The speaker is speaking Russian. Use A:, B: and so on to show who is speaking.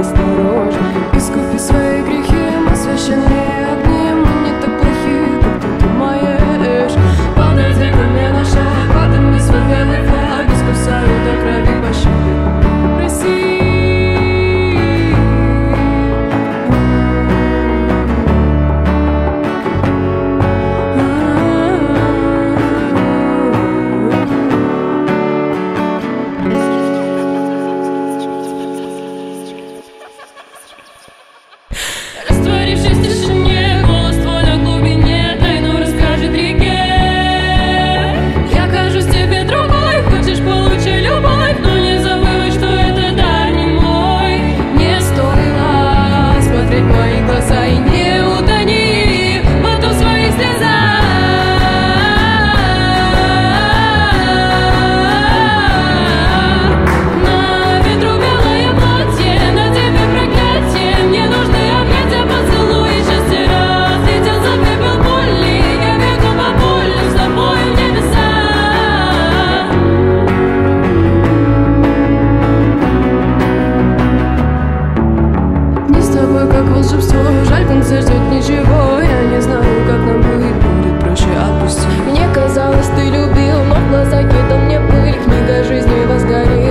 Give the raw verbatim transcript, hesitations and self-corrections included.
A: осторожно. Искупи свои грехи, мы священные огни, мы не так плохи, как ты думаешь. Подойди ко мне на шаг, подними свой белый флаг, искусаю до крови пощады. Прости. Растворившись в тишине, голос твой на глубине тайну расскажет реке. Я кажусь тебе другой, хочешь получи любовь, но не забывай, что это дар не мой. Не стоило смотреть в мои глаза и не утони потом свои слеза. На ветру белое платье, на тебе проклятие, мне нужны объятия, поцелуи, счастье раз. Летел за пепел боли, я бегу по полю с тобой в небеса. Не с тобой как волшебство, жаль, в конце ждет ничего. Я не знаю, как нам быть, будет проще отпустить. Мне казалось, ты любил, но в глазах видел мне пыль. Книга жизни возгорела.